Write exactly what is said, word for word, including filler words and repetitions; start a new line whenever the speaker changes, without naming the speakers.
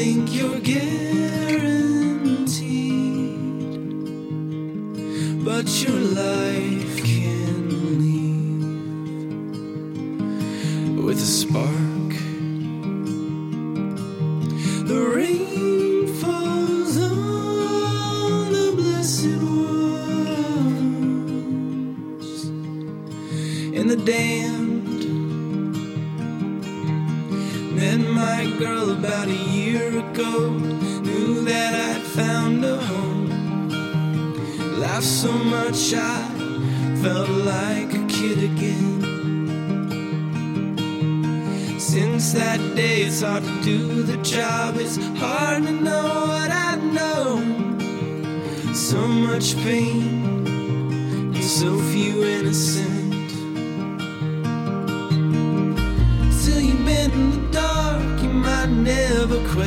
think you're guaranteed, but your life can leave with a spark. The rain falls on the blessed ones and the damned. Met my girl about a year ago, knew that I'd found a home. Laughed so much I felt like a kid again. Since that day it's hard to do the job, it's hard to know what I know. So much pain and so few innocent. Till you've been in the dark, you might never question.